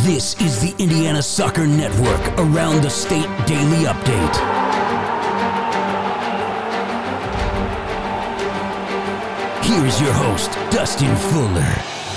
This is the Indiana Soccer Network Around the State Daily Update. Here's your host, Dustin Fuller.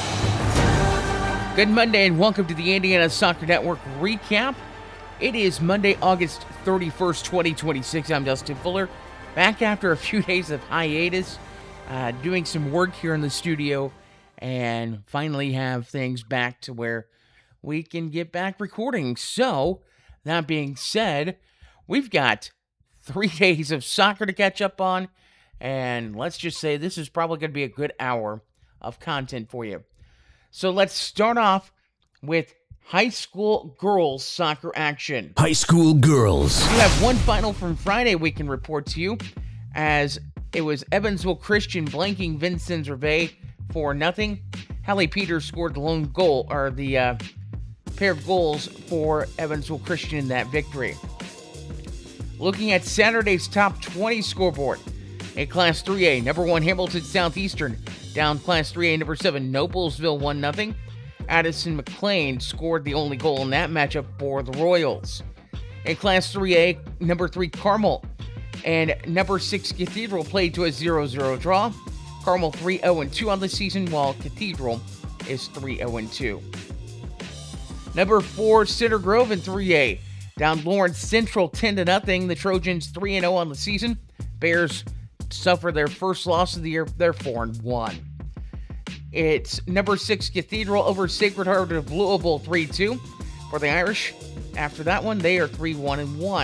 Good Monday and welcome to the Indiana Soccer Network recap. It is Monday, August 31st, 2026. I'm Dustin Fuller, back after a few days of hiatus, doing some work here in the studio, and finally have things back to where we can get back recording. So, that being said, we've got 3 days of soccer to catch up on, and let's just say this is probably going to be a good hour of content for you. So let's start off with high school girls soccer action. High school girls. We have one final from Friday we can report to you, as it was Evansville Christian blanking Vincennes Reveille 4-0. Hallie Peters scored the lone goal, or the pair of goals for Evansville Christian in that victory. Looking at Saturday's top 20 scoreboard, in Class 3A, number 1 Hamilton Southeastern down Class 3A number 7 Noblesville 1-0. Addison McLean scored the only goal in that matchup for the Royals. In Class 3A, number 3 Carmel and number 6 Cathedral played to a 0-0 draw. Carmel 3-0-2 on the season, while Cathedral is 3-0-2. Number 4 Cedar Grove in 3A down Lawrence Central 10-0. The Trojans 3-0 on the season. Bears suffer their first loss of the year. They're 4-1. It's number 6 Cathedral over Sacred Heart of Louisville 3-2 for the Irish. After that one, they are 3-1-1.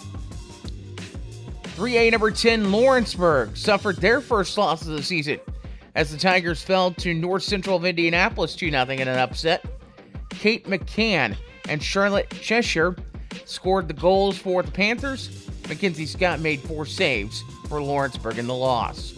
3A number 10 Lawrenceburg suffered their first loss of the season as the Tigers fell to North Central of Indianapolis 2-0 in an upset. Kate McCann and Charlotte Cheshire scored the goals for the Panthers. Mackenzie Scott made 4 saves for Lawrenceburg in the loss.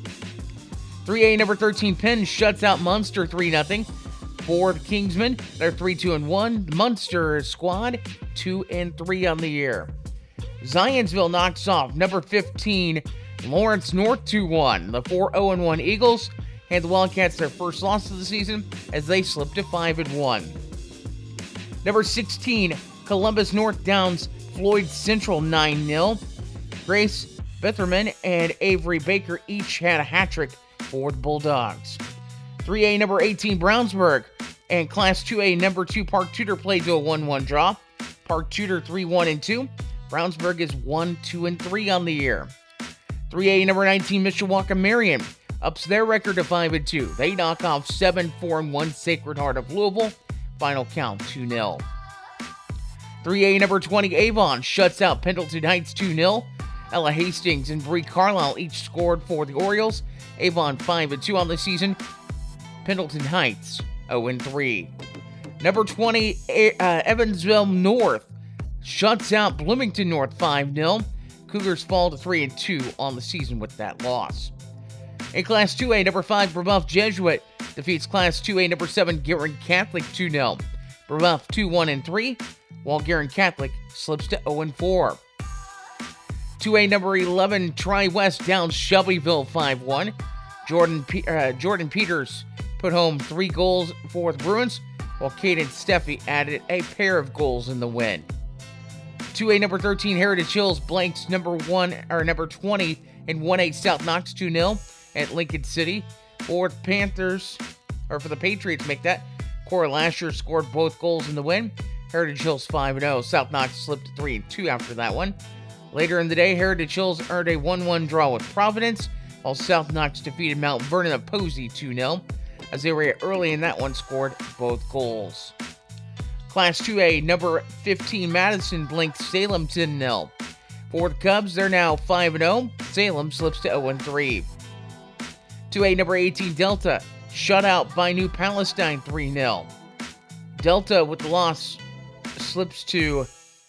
3A number 13 Penn shuts out Munster 3-0 for the Kingsmen. They're 3-2-1. The Munster squad 2-3 on the year. Zionsville knocks off number 15 Lawrence North 2-1. The 4-0-1 Eagles hand the Wildcats their first loss of the season as they slip to 5-1. Number 16 Columbus North downs Floyd Central 9-0. Grace Betherman and Avery Baker each had a hat trick for the Bulldogs. 3A number 18 Brownsburg and Class 2A number 2 Park Tudor played to a 1-1 draw. Park Tudor 3-1-2. Brownsburg is 1-2-3 on the year. 3A number 19 Mishawaka Marion ups their record to 5-2. They knock off 7-4-1 Sacred Heart of Louisville. Final count 2-0. 3A number 20 Avon shuts out Pendleton Heights 2-0. Ella Hastings and Bree Carlisle each scored for the Orioles. Avon 5-2 on the season. Pendleton Heights 0-3. Number 20 Evansville North shuts out Bloomington North 5-0. Cougars fall to 3-2 on the season with that loss. In Class 2A, number 5 Brebeuf Jesuit defeats Class 2A number 7 Guerin Catholic 2-0. Brebeuf 2-1-3, while Guerin Catholic slips to 0-4. 2A number 11 Tri-West downs Shelbyville 5-1. Jordan Peters put home 3 goals for the Bruins, while Caden Steffi added a pair of goals in the win. 2A number 13 Heritage Hills blanks number 20 in 1-8 South Knox 2-0 at Lincoln City. For the Patriots, Cora Lasher scored both goals in the win. Heritage Hills 5-0. South Knox slipped to 3-2 after that one. Later in the day, Heritage Hills earned a 1-1 draw with Providence, while South Knox defeated Mount Vernon of Posey 2-0, as they were early in that one scored both goals. Class 2A, number 15 Madison blinks Salem 10-0. For the Cubs, they're now 5-0. Salem slips to 0-3. 2A, number 18 Delta, shut out by New Palestine 3-0. Delta, with the loss, slips to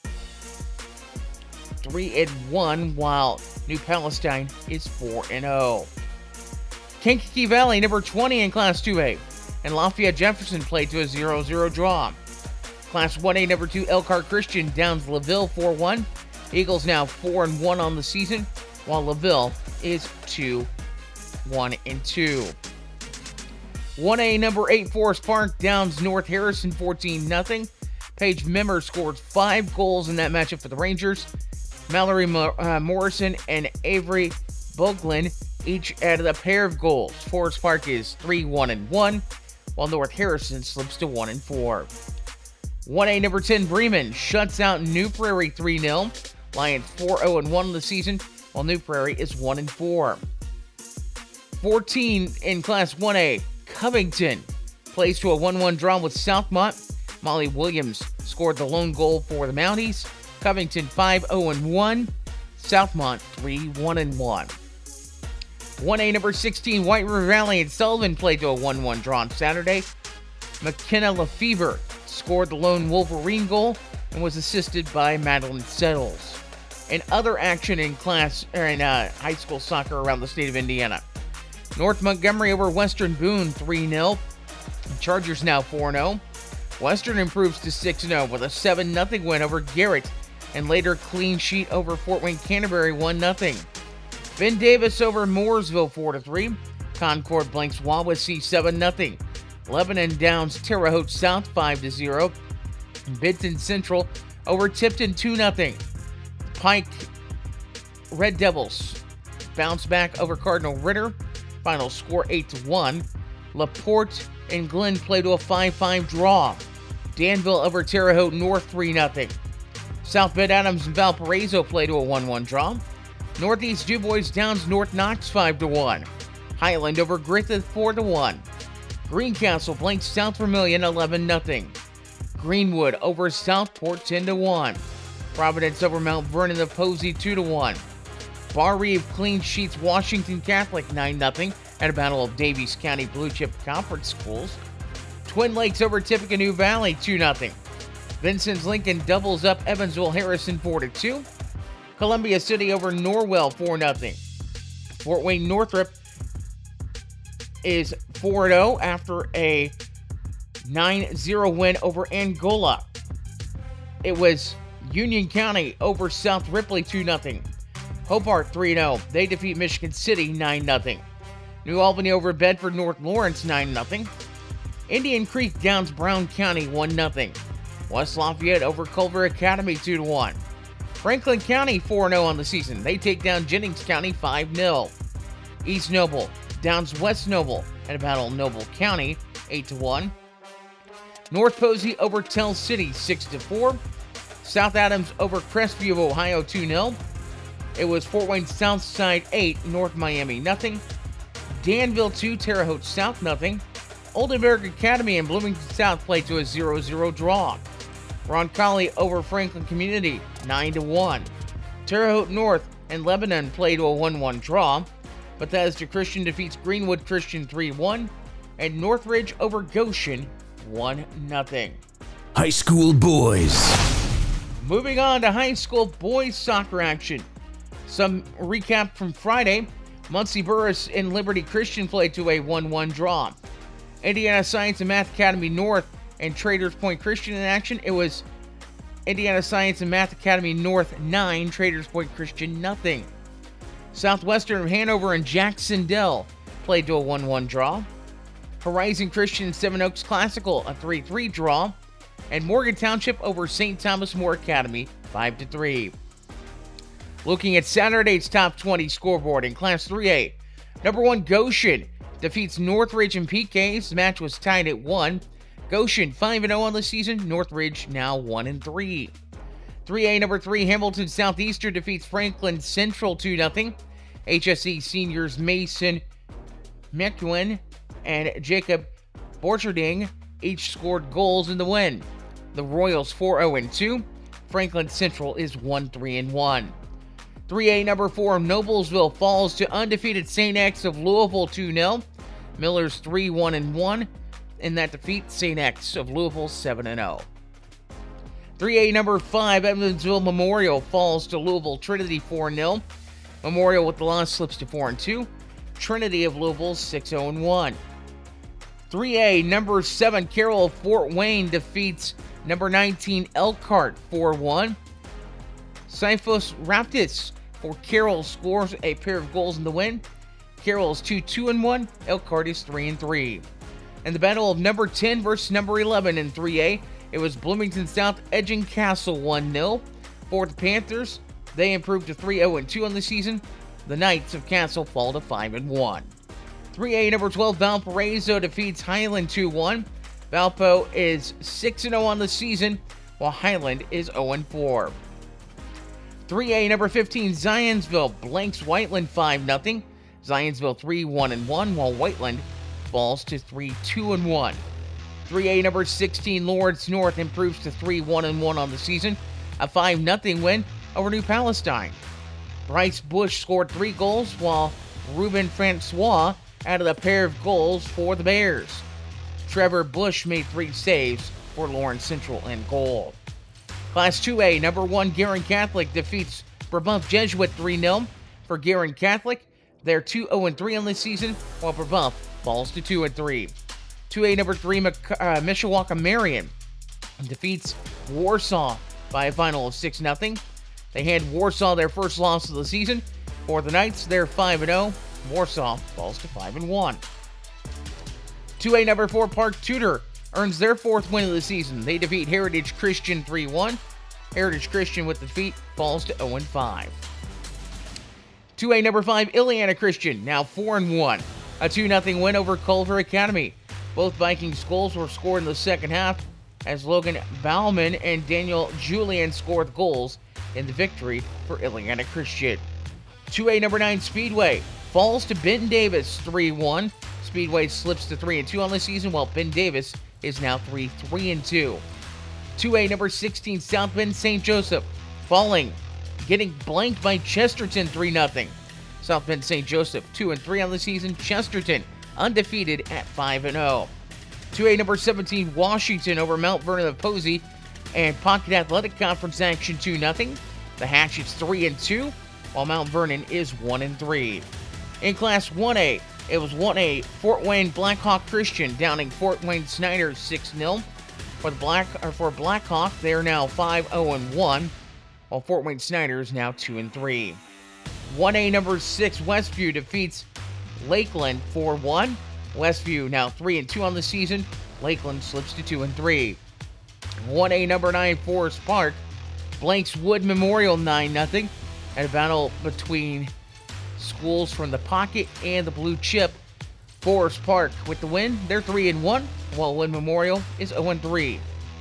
3-1, while New Palestine is 4-0. Kankakee Valley, number 20 in Class 2A, and Lafayette Jefferson played to a 0-0 draw. Class 1A, number 2 Elkhart Christian downs LaVille 4-1. Eagles now 4-1 on the season, while LaVille is 2-1-2. 1A number 8 Forest Park downs North Harrison 14-0. Paige Mimmer scored 5 goals in that matchup for the Rangers. Mallory Morrison and Avery Boglin each added a pair of goals. Forest Park is 3-1-1, while North Harrison slips to 1-4. 1A number 10 Bremen shuts out New Prairie 3-0. Lions 4-0-1 in the season, while New Prairie is 1-4. 14 in Class 1A, Covington plays to a 1-1 draw with Southmont. Molly Williams scored the lone goal for the Mounties. Covington 5-0-1, Southmont 3-1-1. 1A number 16 White River Valley and Sullivan played to a 1-1 draw on Saturday. McKenna Lefevre scored the lone Wolverine goal and was assisted by Madeline Settles. In other action in high school soccer around the state of Indiana, North Montgomery over Western Boone 3-0. Chargers now 4-0. Western improves to 6-0 with a 7-0 win over Garrett and later clean sheet over Fort Wayne Canterbury 1-0. Ben Davis over Mooresville 4-3. Concord blanks Wawasee 7-0. Lebanon downs Terre Haute South 5-0. Benton Central over Tipton 2-0. Pike Red Devils bounce back over Cardinal Ritter. Final score 8-1. LaPorte and Glenn play to a 5-5 draw. Danville over Terre Haute North 3-0. South Bend Adams and Valparaiso play to a 1-1 draw. Northeast DuBois downs North Knox 5-1. Highland over Griffith 4-1. Greencastle blanks South Vermilion 11-0. Greenwood over Southport 10-1. Providence over Mount Vernon of Posey 2-1. Bar Reeve clean sheets Washington Catholic 9-0 at a battle of Davies County Blue Chip Conference schools. Twin Lakes over Tippecanoe Valley 2-0. Vincent's Lincoln doubles up Evansville Harrison 4-2. Columbia City over Norwell 4-0. Fort Wayne Northrop is 4-0 after a 9-0 win over Angola. It was Union County over South Ripley 2-0. Hobart 3-0. They defeat Michigan City 9-0. New Albany over Bedford North Lawrence 9-0. Indian Creek downs Brown County 1-0. West Lafayette over Culver Academy 2-1. Franklin County 4-0 on the season. They take down Jennings County 5-0. East Noble downs West Noble at a battle of Noble County 8-1. North Posey over Tell City 6-4. South Adams over Crestview of Ohio 2-0. It was Fort Wayne Southside 8, North Miami 0. Danville 2, Terre Haute South 0. Oldenburg Academy and Bloomington South played to a 0-0 draw. Roncalli over Franklin Community 9-1. Terre Haute North and Lebanon played to a 1-1 draw. Bethesda Christian defeats Greenwood Christian 3-1. And Northridge over Goshen 1-0. High school boys. Moving on to high school boys soccer action. Some recap from Friday. Muncie Burris and Liberty Christian played to a 1-1 draw. Indiana Science and Math Academy North and Traders Point Christian in action. It was Indiana Science and Math Academy North 9, Traders Point Christian 0. Southwestern of Hanover and Jacksonville played to a 1-1 draw. Horizon Christian and Seven Oaks Classical, a 3-3 draw. And Morgan Township over St. Thomas More Academy 5-3. Looking at Saturday's top 20 scoreboard in Class 3A, number 1 Goshen defeats Northridge and PKs. The match was tied at 1. Goshen 5-0 on the season. Northridge now 1-3. 3A number 3 Hamilton Southeastern defeats Franklin Central 2-0. HSE seniors Mason McEwen and Jacob Borcherding each scored goals in the win. The Royals 4-0-2. Franklin Central is 1-3-1. 3A number 4 Noblesville falls to undefeated St. X of Louisville 2-0. Millers 3-1-1 in that defeat. St. X of Louisville 7-0. 3A number 5 Evansville Memorial falls to Louisville Trinity 4-0. Memorial with the loss slips to 4-2. Trinity of Louisville 6-0-1. 3A number 7 Carroll of Fort Wayne defeats number 19 Elkhart 4-1. Cyphos Raptis for Carroll scores a pair of goals in the win. Carroll is 2-2-1. Elkhart is 3-3. In the battle of number 10 versus number 11 in 3A, it was Bloomington South edging Castle 1-0. For the Panthers, they improved to 3-0-2 on the season. The Knights of Castle fall to 5-1. 3A number 12 Valparaiso defeats Highland 2-1. Valpo is 6-0 on the season, while Highland is 0-4. 3A number 15 Zionsville blanks Whiteland 5-0. Zionsville 3-1-1, while Whiteland falls to 3-2-1. 3A number 16 Lawrence North improves to 3-1-1 on the season, a 5-0 win over New Palestine. Bryce Bush scored 3 goals, while Ruben Francois added a pair of goals for the Bears. Trevor Bush made 3 saves for Lawrence Central in goal. Class 2A, number 1 Guerin Catholic defeats Brebeuf Jesuit 3-0. For Guerin Catholic, they're 2-0-3 on this season, while Brebeuf falls to 2-3. 2A, number 3 Mishawaka Marion defeats Warsaw by a final of 6-0. They hand Warsaw their first loss of the season. For the Knights, they're 5-0. Warsaw falls to 5-1. 2A number 4 Park Tudor earns their 4th win of the season. They defeat Heritage Christian 3-1. Heritage Christian with defeat falls to 0-5. 2A number 5 Illiana Christian now 4-1. A 2-0 win over Culver Academy. Both Vikings goals were scored in the second half as Logan Bauman and Daniel Julian scored goals in the victory for Illiana Christian. 2A number 9 Speedway falls to Ben Davis 3-1. Speedway slips to 3-2 on the season, while Ben Davis is now 3-2. 2A number 16 South Bend St. Joseph falling, getting blanked by Chesterton 3-0. South Bend St. Joseph 2-3 on the season. Chesterton undefeated at 5-0. 2A number 17 Washington over Mount Vernon of Posey and Pocket Athletic Conference action 2-0. The Hatchets 3-2, while Mount Vernon is 1-3. In Class 1A, it was 1A Fort Wayne Blackhawk Christian downing Fort Wayne Snyder 6-0. For Blackhawk, they are now 5-0-1, while Fort Wayne Snyder is now 2-3. 1A number 6 Westview defeats Lakeland 4-1. Westview now 3-2 on the season. Lakeland slips to 2-3. 1A number 9 Forest Park blanks Wood Memorial 9-0. At a battle between schools from the Pocket and the Blue Chip. Forest Park with the win. They're 3-1, while Wood Memorial is 0-3.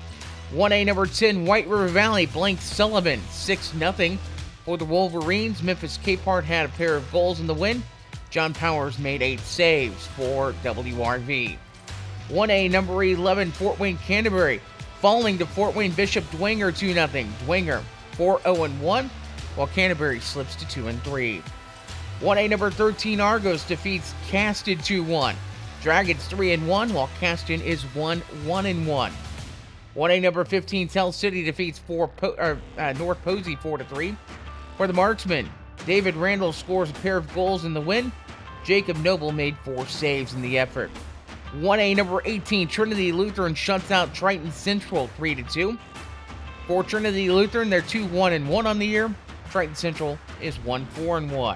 1A number 10 White River Valley blanks Sullivan 6-0. For the Wolverines, Memphis Capehart had a pair of goals in the win. John Powers made 8 saves for WRV. 1A number 11 Fort Wayne Canterbury falling to Fort Wayne Bishop Dwenger 2-0. Dwenger 4-0-1, while Canterbury slips to 2-3. 1A number 13 Argos defeats Caston 2-1. Dragons 3-1, while Caston is 1-1-1. 1A number 15 Tell City defeats North Posey 4-3. For the Marksmen, David Randall scores a pair of goals in the win. Jacob Noble made 4 saves in the effort. 1A number 18 Trinity Lutheran shuts out Triton Central 3-2. For Trinity Lutheran, they're 2-1-1 on the year. Triton Central is 1-4-1.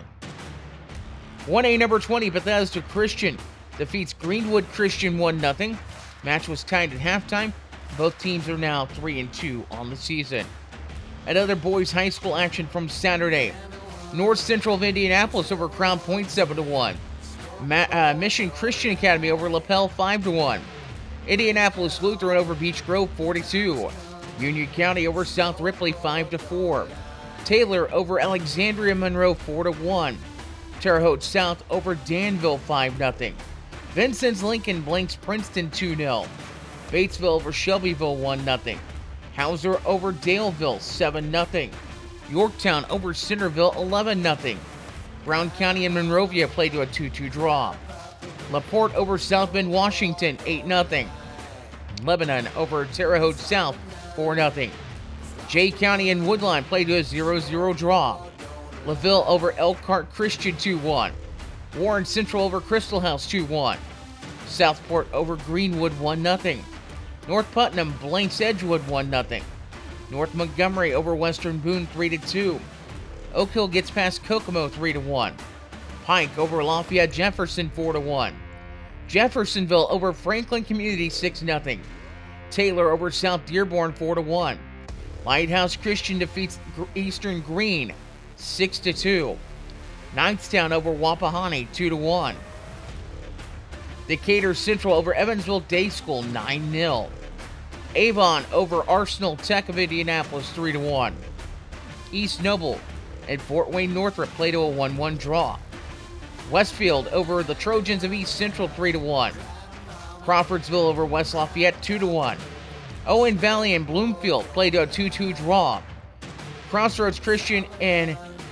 1A number 20 Bethesda Christian defeats Greenwood Christian 1-0. Match was tied at halftime. Both teams are now 3-2 on the season. Another boys high school action from Saturday. North Central of Indianapolis over Crown Point 7-1. Mission Christian Academy over Lapel 5-1. Indianapolis Lutheran over Beech Grove 4-2. Union County over South Ripley 5-4. Taylor over Alexandria Monroe 4-1. Terre Haute South over Danville 5-0. Vincennes Lincoln blanks Princeton 2-0. Batesville over Shelbyville 1-0. Hauser over Daleville 7-0. Yorktown over Centerville 11-0. Brown County and Monrovia played to a 2-2 draw. LaPorte over South Bend, Washington 8-0. Lebanon over Terre Haute South 4-0. Jay County and Woodline played to a 0-0 draw. LaVille over Elkhart Christian 2-1. Warren Central over Crystal House 2-1. Southport over Greenwood 1-0. North Putnam blanks Edgewood 1-0. North Montgomery over Western Boone 3-2. Oak Hill gets past Kokomo 3-1. Pike over Lafayette Jefferson 4-1. Jeffersonville over Franklin Community 6-0. Taylor over South Dearborn 4-1. Lighthouse Christian defeats Eastern Green 6-2. Knightstown over Wapahani 2-1. Decatur Central over Evansville Day School 9-0. Avon over Arsenal Tech of Indianapolis 3-1. East Noble and Fort Wayne Northrop played to a 1-1 draw. Westfield over the Trojans of East Central 3-1. Crawfordsville over West Lafayette 2-1. Owen Valley and Bloomfield played to a 2-2 draw. Crossroads Christian and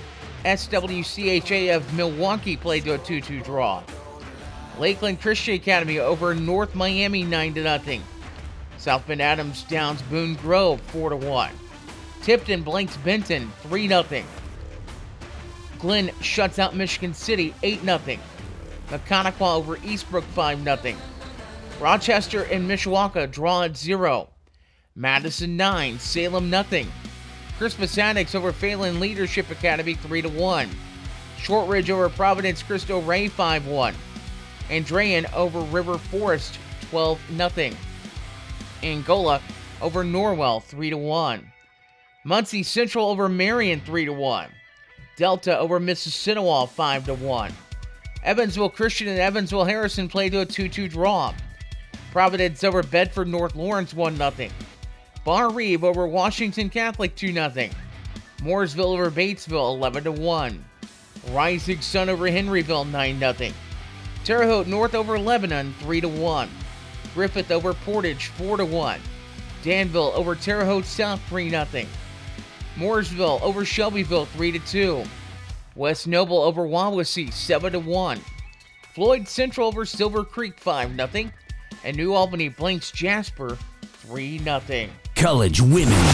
SWCHA of Milwaukee played to a 2-2 draw. Lakeland Christian Academy over North Miami 9-0. South Bend Adams downs Boone Grove 4-1. Tipton blanks Benton 3-0. Glenn shuts out Michigan City 8-0. Mechaniqua over Eastbrook 5-0. Rochester and Mishawaka draw at 0. Madison 9, Salem 0. Crispus Attucks over Phelan Leadership Academy 3-1. Shortridge over Providence Cristo Rey 5-1. Andrean over River Forest 12-0. Angola over Norwell 3-1. Muncie Central over Marion 3-1. Delta over Mississinewa 5-1. Evansville Christian and Evansville Harrison played to a 2-2 draw. Providence over Bedford North Lawrence 1-0. Bar Reeve over Washington Catholic 2-0. Mooresville over Batesville 11-1. Rising Sun over Henryville 9-0. Terre Haute North over Lebanon 3-1. Griffith over Portage 4-1. Danville over Terre Haute South 3-0. Mooresville over Shelbyville 3-2. West Noble over Wawasee 7-1. Floyd Central over Silver Creek 5-0. And New Albany blanks Jasper 3-0. College women.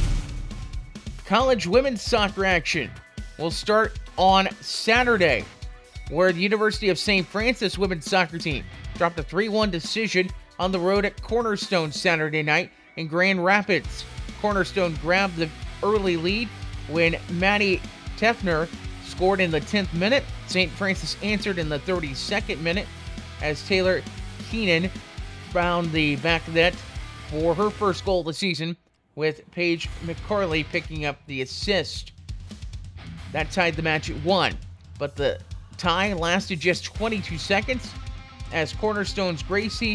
College women's soccer action will start on Saturday, where the University of St. Francis women's soccer team dropped a 3-1 decision on the road at Cornerstone Saturday night in Grand Rapids. Cornerstone grabbed the early lead when Maddie Tefner scored in the 10th minute. St. Francis answered in the 32nd minute as Taylor Keenan found the back of the net for her first goal of the season, with Paige McCarley picking up the assist. That tied the match at 1, but the tie lasted just 22 seconds as Cornerstone's Gracie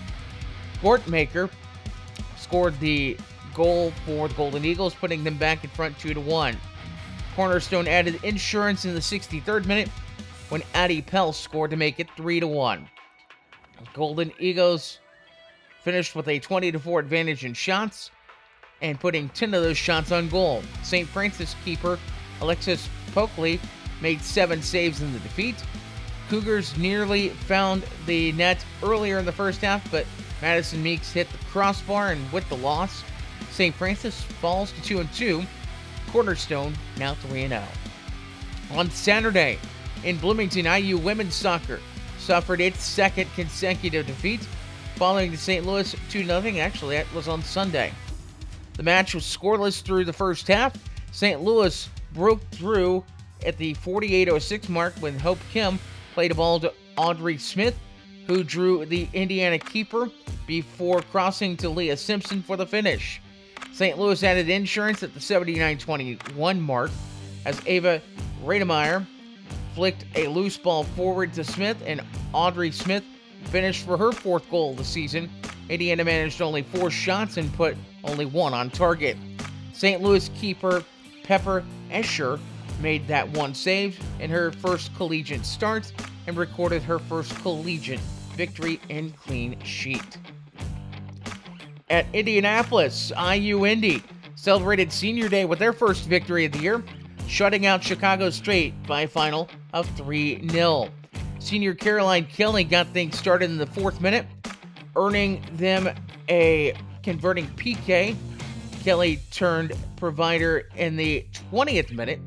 Gortmaker scored the goal for the Golden Eagles, putting them back in front 2-1. Cornerstone added insurance in the 63rd minute when Addie Pell scored to make it 3-1. Golden Eagles finished with a 20-4 advantage in shots and putting 10 of those shots on goal. St. Francis keeper Alexis Pokley made 7 saves in the defeat. Cougars nearly found the net earlier in the first half, but Madison Meeks hit the crossbar, and with the loss, St. Francis falls to 2-2. Cornerstone now 3-0. On Saturday in Bloomington, IU women's soccer suffered its second consecutive defeat following the St. Louis 2-0. Actually, that was on Sunday. The match was scoreless through the first half. St. Louis broke through at the 48:06 mark when Hope Kim played a ball to Audrey Smith, who drew the Indiana keeper before crossing to Leah Simpson for the finish. St. Louis added insurance at the 79:21 mark as Ava Rademeyer flicked a loose ball forward to Smith, and Audrey Smith finished for her 4th goal of the season. Indiana managed only 4 shots and put only 1 on target. St. Louis keeper Pepper Escher made that 1 save in her first collegiate start and recorded her first collegiate victory in clean sheet. At Indianapolis, IU Indy celebrated Senior Day with their first victory of the year, shutting out Chicago State by a final of 3-0. Senior Caroline Kelly got things started in the 4th minute, earning them a converting PK. Kelly turned provider in the 20th minute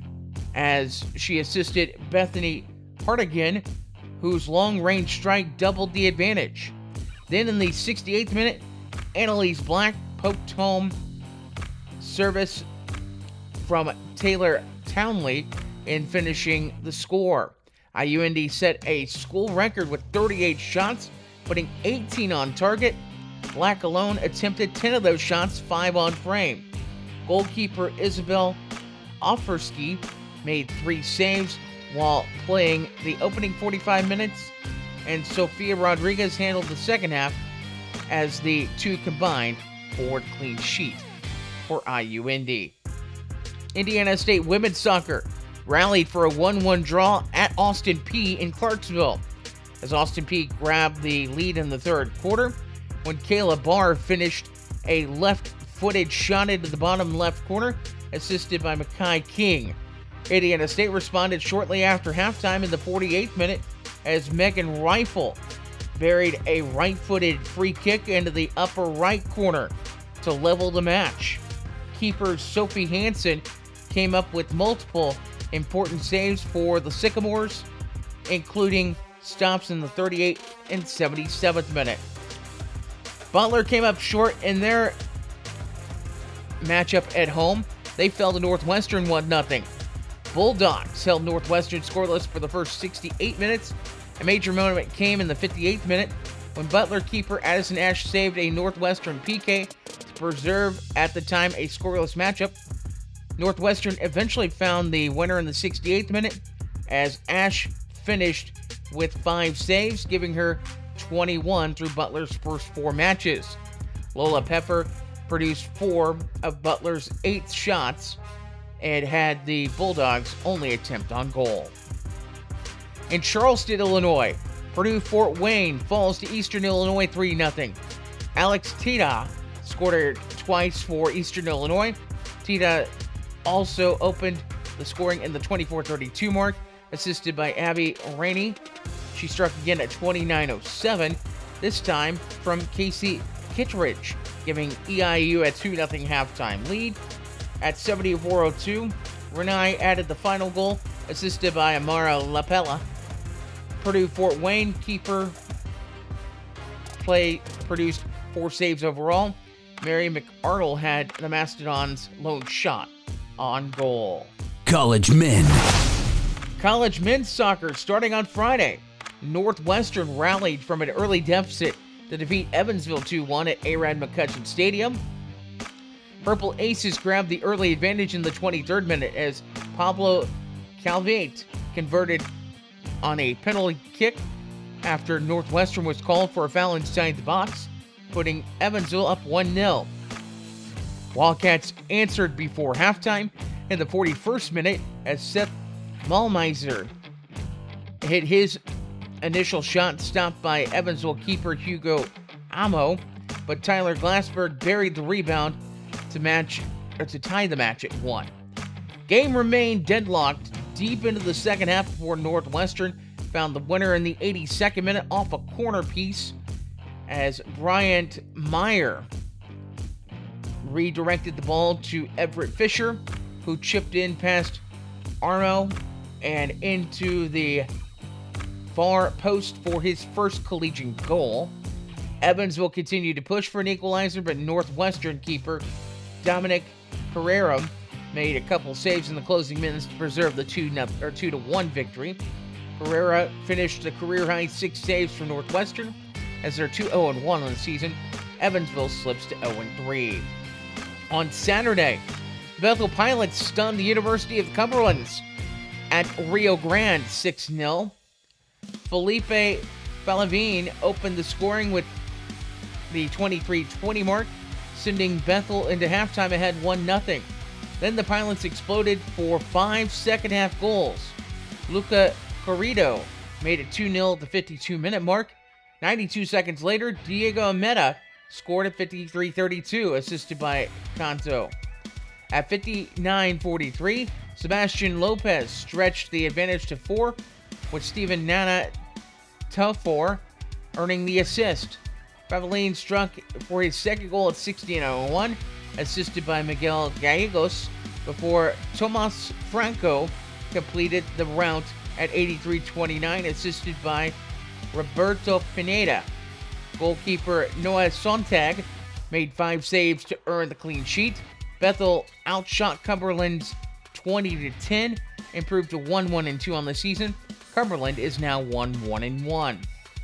as she assisted Bethany Hartigan, whose long-range strike doubled the advantage. Then in the 68th minute, Annalise Black poked home service from Taylor Townley in finishing the score. IUND set a school record with 38 shots, putting 18 on target. Black alone attempted 10 of those shots, 5 on frame. Goalkeeper Isabel Offersky made 3 saves while playing the opening 45 minutes, and Sofia Rodriguez handled the second half as the two combined for a clean sheet for IUND. Indiana State women's soccer rallied for a 1-1 draw at Austin Peay in Clarksville, as Austin Peay grabbed the lead in the third quarter when Kayla Barr finished a left-footed shot into the bottom left corner, assisted by Makai King. Indiana State responded shortly after halftime in the 48th minute as Megan Rifle buried a right-footed free kick into the upper right corner to level the match. Keeper Sophie Hansen came up with multiple important saves for the Sycamores, including stops in the 38th and 77th minute. Butler came up short in their matchup at home. They fell to Northwestern 1-0. Bulldogs held Northwestern scoreless for the first 68 minutes. A major moment came in the 58th minute when Butler keeper Addison Ash saved a Northwestern PK to preserve, at the time, a scoreless matchup. Northwestern eventually found the winner in the 68th minute as Ash finished with 5 saves, giving her 21 through Butler's first 4 matches. Lola Pepper produced 4 of Butler's 8 shots and had the Bulldogs' only attempt on goal. In Charleston, Illinois, Purdue-Fort Wayne falls to Eastern Illinois 3-0. Alex Tita scored twice for Eastern Illinois. Tita also opened the scoring in the 24-32 mark, assisted by Abby Rainey. She struck again at 29:07, this time from Casey Kittredge, giving EIU a 2-0 halftime lead. At 74:02, Renai added the final goal, assisted by Amara Lapella. Purdue-Fort Wayne keeper produced 4 saves overall. Mary McArdle had the Mastodons' lone shot on goal. College men. College men's soccer starting on Friday. Northwestern rallied from an early deficit to defeat Evansville 2-1 at Arad McCutcheon Stadium. Purple Aces grabbed the early advantage in the 23rd minute as Pablo Calvete converted on a penalty kick after Northwestern was called for a foul inside the box, putting Evansville up 1-0. Wildcats answered before halftime in the 41st minute as Seth Malmeiser hit his initial shot, stopped by Evansville keeper Hugo Amo, but Tyler Glassberg buried the rebound to tie the match at 1. Game remained deadlocked deep into the second half before Northwestern found the winner in the 82nd minute off a corner piece as Bryant Meyer redirected the ball to Everett Fisher, who chipped in past Armo and into the far post for his first collegiate goal. Evansville continued to push for an equalizer, but Northwestern keeper Dominic Pereira made a couple saves in the closing minutes to preserve the 2-1 victory. Pereira finished the career-high 6 saves for Northwestern as they're 2-0-1 on the season. Evansville slips to 0-3. On Saturday, Bethel Pilots stunned the University of Cumberlands at Rio Grande 6-0. Felipe Falavine opened the scoring with the 23-20 mark, sending Bethel into halftime ahead 1-0. Then the Pilots exploded for 5 second-half goals. Luca Corrido made it 2-0 at the 52-minute mark. 92 seconds later, Diego Ameta scored at 53-32, assisted by Canto. At 59-43, Sebastian Lopez stretched the advantage to 4, with Steven Nana Tufor earning the assist. Favalin struck for his second goal at 16:01, assisted by Miguel Gallegos, before Tomas Franco completed the rout at 83:29, assisted by Roberto Pineda. Goalkeeper Noah Sontag made 5 saves to earn the clean sheet. Bethel outshot Cumberland's 20-10, improved to 1-1-2 on the season. Cumberland is now 1-1-1.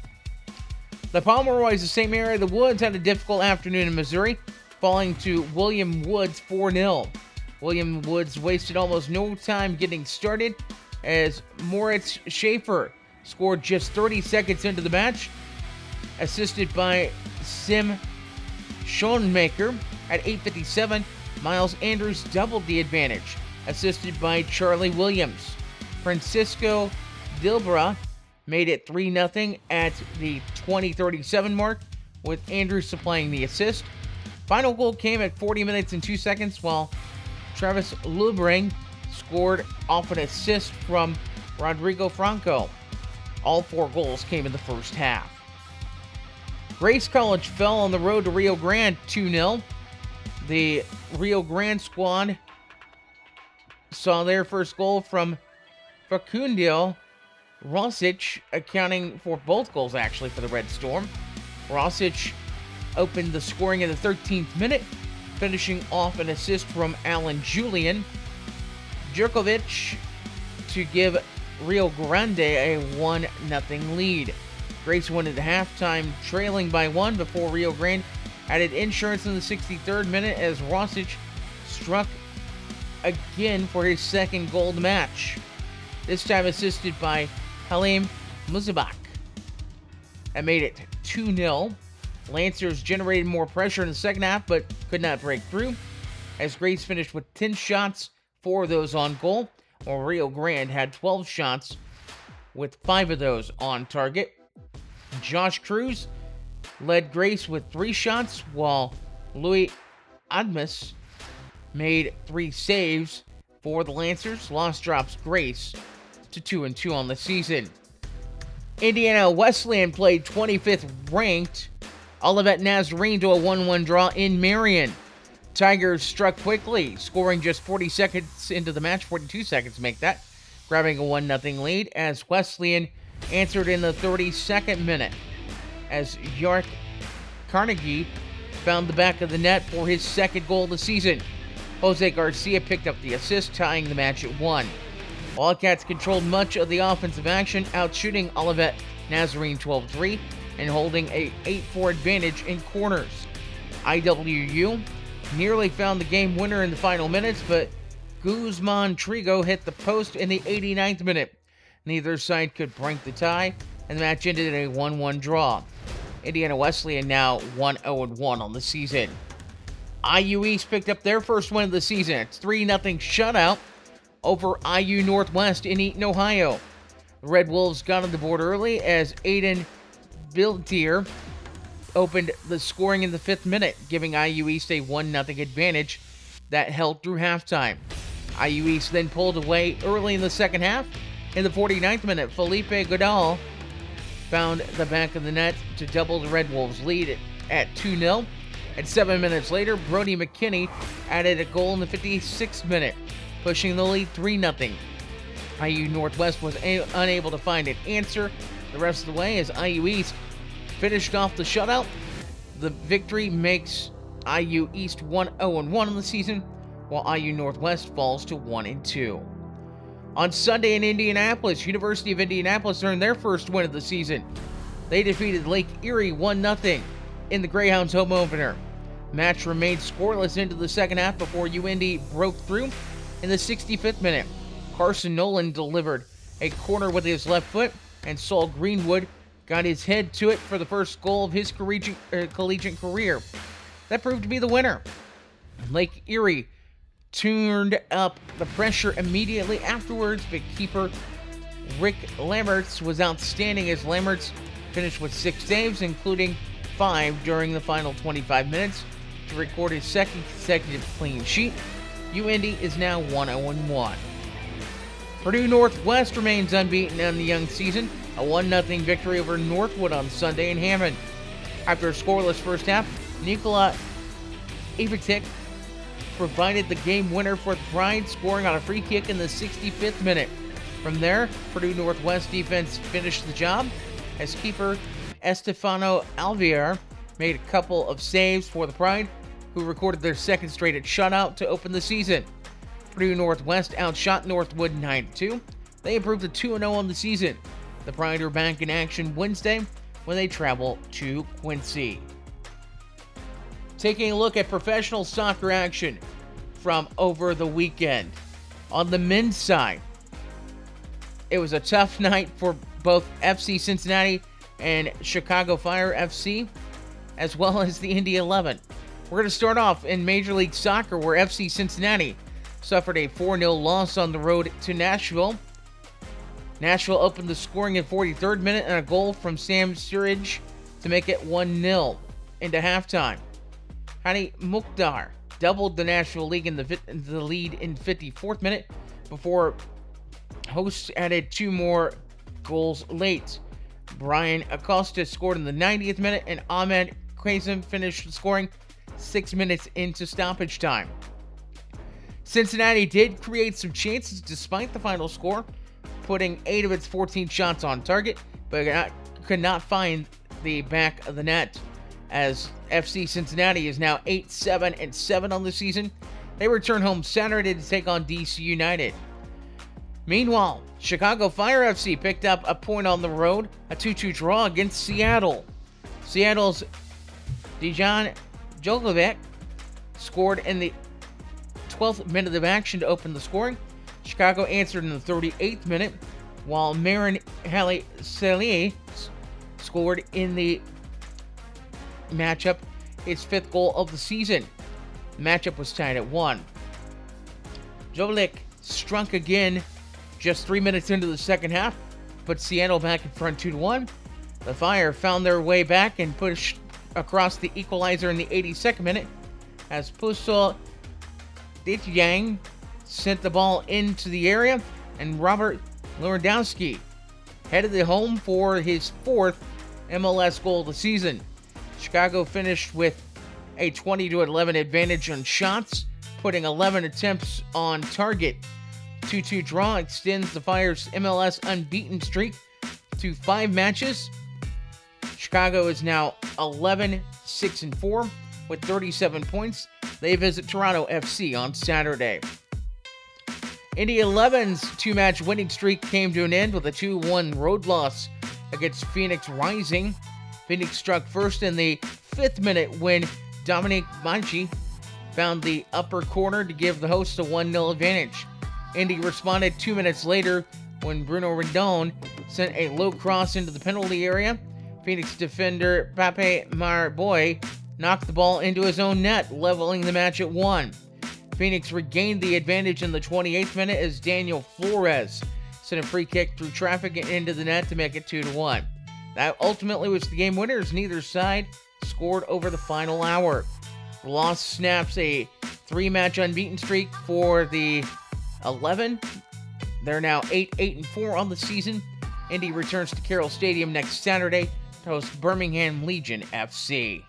The Pomeroys of St. Mary of the Woods had a difficult afternoon in Missouri, falling to William Woods 4-0. William Woods wasted almost no time getting started as Moritz Schaefer scored just 30 seconds into the match, assisted by Sim Schoenmaker. At 8:57, Miles Andrews doubled the advantage, assisted by Charlie Williams. Francisco Dilbra made it 3-0 at the 20:37 mark, with Andrews supplying the assist. Final goal came at 40 minutes and 2 seconds, while Travis Lubring scored off an assist from Rodrigo Franco. All 4 goals came in the first half. Grace College fell on the road to Rio Grande 2-0. The Rio Grande squad saw their first goal from Facundo Rosic, accounting for both goals actually for the Red Storm. Rosic opened the scoring in the 13th minute, finishing off an assist from Alan Julian. Djurkovic to give Rio Grande a 1-0 lead. Grace went into halftime trailing by 1 before Rio Grande added insurance in the 63rd minute as Rosic struck again for his second goal of the match, this time assisted by Halim Muzabak. That made it 2-0. Lancers generated more pressure in the second half but could not break through, as Grace finished with 10 shots, 4 of those on goal, while Rio Grande had 12 shots, with 5 of those on target. Josh Cruz led Grace with 3 shots, while Louis Admus made 3 saves for the Lancers. Loss drops Grace to 2-2 on the season. Indiana Wesleyan played 25th ranked Olivet Nazarene to a 1-1 draw in Marion. Tigers struck quickly, scoring just 40 seconds into the match, 42 seconds to make that, grabbing a 1-0 lead as Wesleyan answered in the 32nd minute as York Carnegie found the back of the net for his second goal of the season. Jose Garcia picked up the assist, tying the match at 1. Wildcats controlled much of the offensive action, outshooting Olivet Nazarene 12-3 and holding a 8-4 advantage in corners. IWU nearly found the game winner in the final minutes, but Guzman Trigo hit the post in the 89th minute. Neither side could break the tie, and the match ended in a 1-1 draw. Indiana Wesleyan now 1-0-1 on the season. IU East picked up their first win of the season. It's 3-0 shutout over IU Northwest in Eaton, Ohio. The Red Wolves got on the board early as Aiden Biltier opened the scoring in the 5th minute, giving IU East a 1-0 advantage that held through halftime. IU East then pulled away early in the second half. In the 49th minute, Felipe Godal found the back of the net to double the Red Wolves' lead at 2-0. And 7 minutes later, Brody McKinney added a goal in the 56th minute, pushing the lead 3-0. IU Northwest was unable to find an answer the rest of the way as IU East finished off the shutout. The victory makes IU East 1-0-1 on the season, while IU Northwest falls to 1-2. On Sunday in Indianapolis, University of Indianapolis earned their first win of the season. They defeated Lake Erie 1-0 in the Greyhounds home opener. Match remained scoreless into the second half before UIndy broke through in the 65th minute. Carson Nolan delivered a corner with his left foot, and Saul Greenwood got his head to it for the first goal of his collegiate career. That proved to be the winner. Lake Erie turned up the pressure immediately afterwards, but keeper Rick Lammerts was outstanding as Lammerts finished with 6 saves, including 5 during the final 25 minutes, to record his second consecutive clean sheet. UIndy is now 1-0-1. Purdue Northwest remains unbeaten on the young season, a 1-0 victory over Northwood on Sunday in Hammond. After a scoreless first half, Nikola Ivitic provided the game winner for the Pride, scoring on a free kick in the 65th minute. From there, Purdue Northwest defense finished the job as keeper Estefano Alvear made a couple of saves for the Pride, who recorded their second straight shutout to open the season. Purdue Northwest outshot Northwood 9-2, They improved to 2-0 on the season. The Pride are back in action Wednesday when they travel to Quincy. Taking a look at professional soccer action from over the weekend. On the men's side, it was a tough night for both FC Cincinnati and Chicago Fire FC, as well as the Indy 11. We're going to start off in Major League Soccer, where FC Cincinnati suffered a 4-0 loss on the road to Nashville. Nashville opened the scoring in 43rd minute and a goal from Sam Sturridge to make it 1-0 into halftime. Hani Mukhtar doubled the Nashville lead in the lead in 54th minute before hosts added 2 more goals late. Brian Acosta scored in the 90th minute and Ahmed Kazim finished scoring 6 minutes into stoppage time. Cincinnati did create some chances despite the final score, putting 8 of its 14 shots on target, but could not find the back of the net. As FC Cincinnati is now 8-7-7 on the season, they return home Saturday to take on DC United. Meanwhile, Chicago Fire FC picked up a point on the road, a 2-2 draw against Seattle. Seattle's Dejan Djokovic scored in the 12th minute of action to open the scoring. Chicago answered in the 38th minute, while Marin Haile-Selie scored in the matchup his 5th goal of the season. The matchup was tied at 1. Jovic struck again just 3 minutes into the second half, put Seattle back in front 2-1. The Fire found their way back and pushed across the equalizer in the 82nd minute as Puso Ditjang sent the ball into the area, and Robert Lewandowski headed it home for his 4th MLS goal of the season. Chicago finished with a 20-11 advantage on shots, putting 11 attempts on target. 2-2 draw extends the Fire's MLS unbeaten streak to 5 matches. Chicago is now 11-6-4 with 37 points. They visit Toronto FC on Saturday. Indy 11's 2-match winning streak came to an end with a 2-1 road loss against Phoenix Rising. Phoenix struck first in the 5th minute when Dominic Banchi found the upper corner to give the hosts a 1-0 advantage. Indy responded 2 minutes later when Bruno Rendon sent a low cross into the penalty area. Phoenix defender Pape Marboy knocked the ball into his own net, leveling the match at 1. Phoenix regained the advantage in the 28th minute as Daniel Flores sent a free kick through traffic and into the net to make it 2-1. That ultimately was the game winner as neither side scored over the final hour. The loss snaps a 3-match unbeaten streak for the 11. They're now 8-4 on the season. Indy returns to Carroll Stadium next Saturday to host Birmingham Legion FC.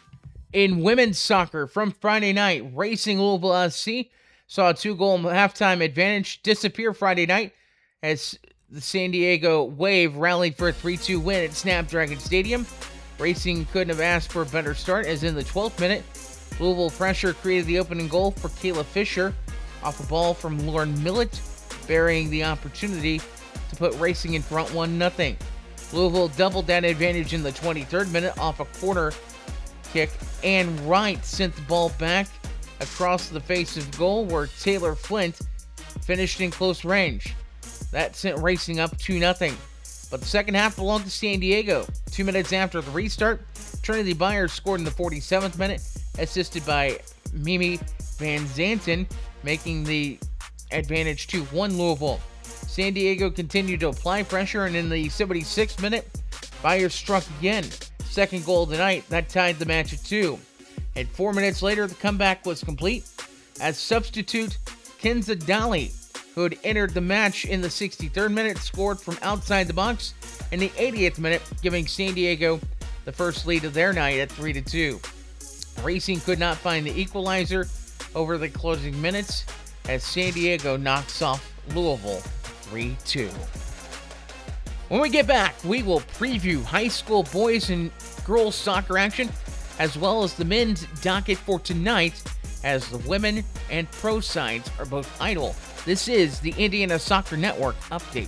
In women's soccer from Friday night, Racing Louisville SC saw a 2-goal halftime advantage disappear Friday night as the San Diego Wave rallied for a 3-2 win at Snapdragon Stadium. Racing couldn't have asked for a better start as in the 12th minute, Louisville pressure created the opening goal for Kayla Fisher off a ball from Lauren Millett, burying the opportunity to put Racing in front 1-0. Louisville doubled that advantage in the 23rd minute off a corner kick, and Wright sent the ball back across the face of goal where Taylor Flint finished in close range. That sent Racing up 2-0. But the second half belonged to San Diego. 2 minutes after the restart, Trinity Byers scored in the 47th minute, assisted by Mimi Van Zanten, making the advantage 2-1 Louisville. San Diego continued to apply pressure, and in the 76th minute, Byers struck again. Second goal of the night, that tied the match at 2. And 4 minutes later, the comeback was complete as substitute Kenza Dali, who had entered the match in the 63rd minute, scored from outside the box in the 80th minute, giving San Diego the first lead of their night at 3-2. Racing could not find the equalizer over the closing minutes as San Diego knocks off Louisville 3-2. When we get back, we will preview high school boys and girls soccer action, as well as the men's docket for tonight as the women and pro sides are both idle. This is the Indiana Soccer Network update.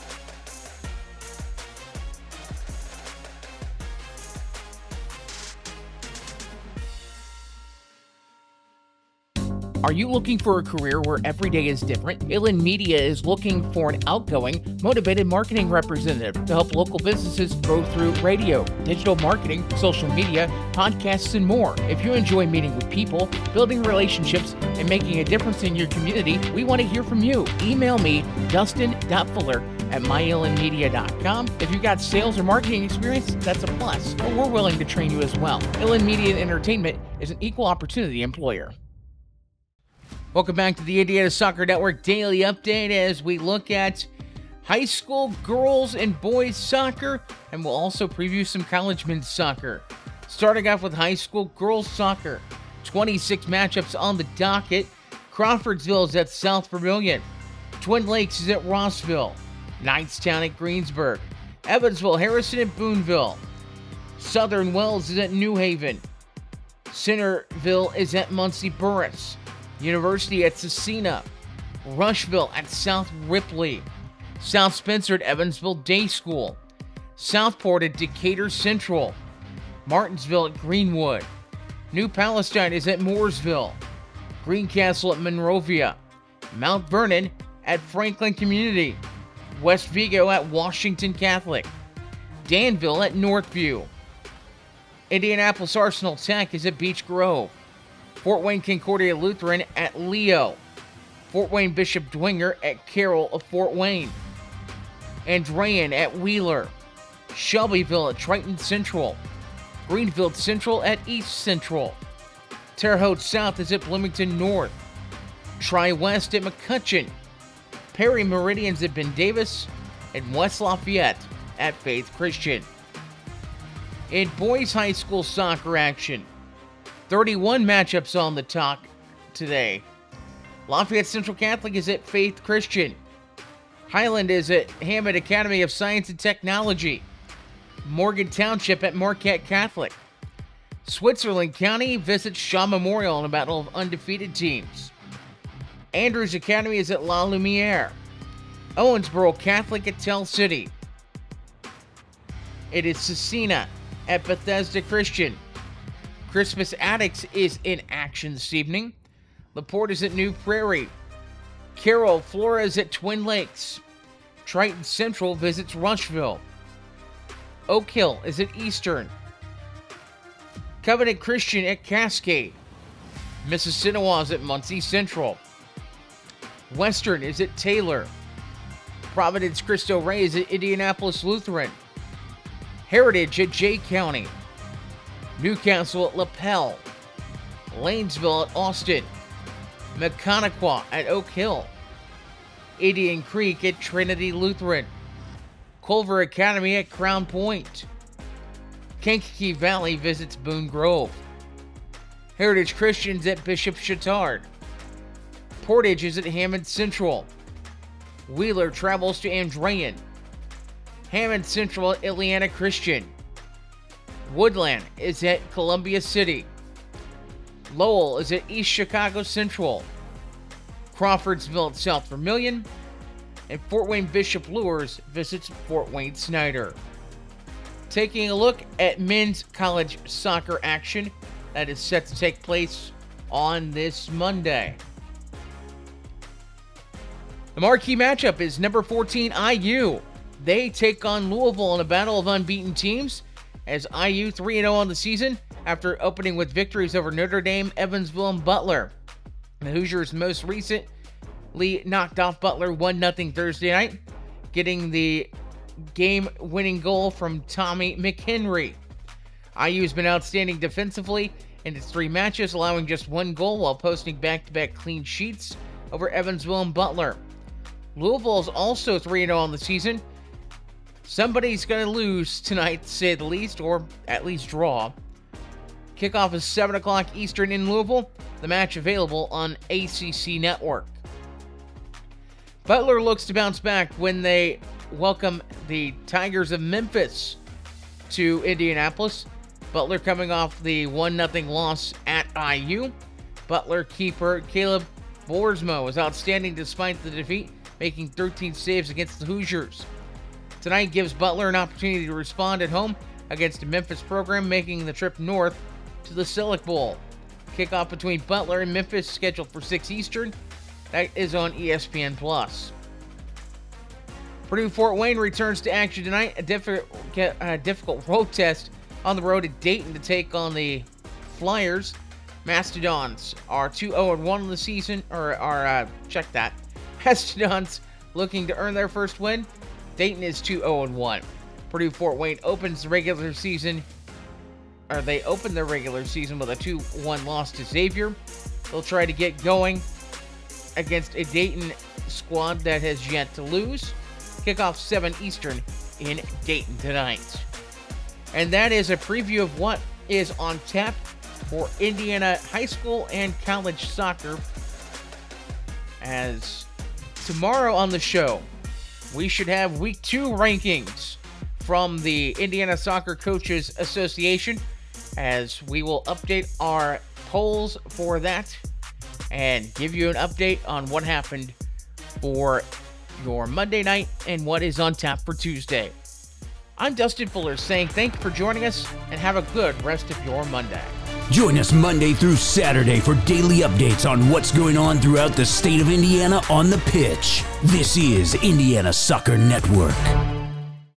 Are you looking for a career where every day is different? Ilin Media is looking for an outgoing, motivated marketing representative to help local businesses grow through radio, digital marketing, social media, podcasts, and more. If you enjoy meeting with people, building relationships, and making a difference in your community, we want to hear from you. Email me, dustin.fuller@myilinmedia.com. If you've got sales or marketing experience, that's a plus, but we're willing to train you as well. Ilin Media and Entertainment is an equal opportunity employer. Welcome back to the Indiana Soccer Network Daily Update as we look at high school girls and boys soccer, and we'll also preview some college men's soccer. Starting off with high school girls soccer, 26 matchups on the docket. Crawfordsville is at South Vermillion. Twin Lakes is at Rossville. Knightstown at Greensburg. Evansville, Harrison at Boonville. Southern Wells is at New Haven. Centerville is at Muncie Burris. University at Cecina. Rushville at South Ripley. South Spencer at Evansville Day School. Southport at Decatur Central. Martinsville at Greenwood. New Palestine is at Mooresville. Greencastle at Monrovia. Mount Vernon at Franklin Community. West Vigo at Washington Catholic. Danville at Northview. Indianapolis Arsenal Tech is at Beech Grove. Fort Wayne Concordia Lutheran at Leo. Fort Wayne Bishop Dwenger at Carroll of Fort Wayne. Andrean at Wheeler. Shelbyville at Triton Central. Greenfield Central at East Central. Terre Haute South is at Bloomington North. Tri-West at McCutcheon. Perry Meridians at Ben Davis. And West Lafayette at Faith Christian. In boys high school soccer action, 31 matchups on the talk today. Lafayette Central Catholic is at Faith Christian. Highland is at Hammond Academy of Science and Technology. Morgan Township at Marquette Catholic. Switzerland County visits Shaw Memorial in a battle of undefeated teams. Andrews Academy is at La Lumiere. Owensboro Catholic at Tell City. It is Cecina at Bethesda Christian. Christmas Addicts is in action this evening. LaPorte is at New Prairie. Carroll Flores at Twin Lakes. Triton Central visits Rushville. Oak Hill is at Eastern. Covenant Christian at Cascade. Mississinawa is at Muncie Central. Western is at Taylor. Providence Cristo Rey is at Indianapolis Lutheran. Heritage at Jay County. Newcastle at LaPel. Lanesville at Austin. Mechaniqua at Oak Hill. Indian Creek at Trinity Lutheran. Culver Academy at Crown Point. Kankakee Valley visits Boone Grove. Heritage Christians at Bishop Chatard. Portage is at Hammond Central. Wheeler travels to Andrean. Hammond Central at Ileana Christian. Woodland is at Columbia City. Lowell is at East Chicago Central. Crawfordsville at South Vermillion. And Fort Wayne Bishop Luers visits Fort Wayne Snyder. Taking a look at men's college soccer action that is set to take place on this Monday. The marquee matchup is number 14 IU. They take on Louisville in a battle of unbeaten teams, as IU 3-0 on the season after opening with victories over Notre Dame, Evansville, and Butler. The Hoosiers most recently knocked off Butler 1-0 Thursday night, getting the game-winning goal from Tommy McHenry. IU has been outstanding defensively in its 3 matches, allowing just 1 goal while posting back-to-back clean sheets over Evansville and Butler. Louisville is also 3-0 on the season. Somebody's going to lose tonight, to say the least, or at least draw. Kickoff is 7 o'clock Eastern in Louisville. The match available on ACC Network. Butler looks to bounce back when they welcome the Tigers of Memphis to Indianapolis. Butler coming off the 1-0 loss at IU. Butler keeper Caleb Boersma was outstanding despite the defeat, making 13 saves against the Hoosiers. Tonight gives Butler an opportunity to respond at home against the Memphis program, making the trip north to the Selleck Bowl. Kickoff between Butler and Memphis scheduled for 6 Eastern. That is on ESPN+. Purdue Fort Wayne returns to action tonight. A difficult road test on the road at Dayton to take on the Flyers. Mastodons are 2-0-1 in the season, check that. Mastodons looking to earn their first win. Dayton is 2-0-1. Purdue Fort Wayne opens the regular season, they opened their regular season with a 2-1 loss to Xavier. They'll try to get going against a Dayton squad that has yet to lose. Kickoff 7 Eastern in Dayton tonight. And that is a preview of what is on tap for Indiana high school and college soccer. As tomorrow on the show, we should have Week 2 rankings from the Indiana Soccer Coaches Association, as we will update our polls for that and give you an update on what happened for your Monday night and what is on tap for Tuesday. I'm Dustin Fuller saying thank you for joining us and have a good rest of your Monday. Join us Monday through Saturday for daily updates on what's going on throughout the state of Indiana on the pitch. This is Indiana Soccer Network.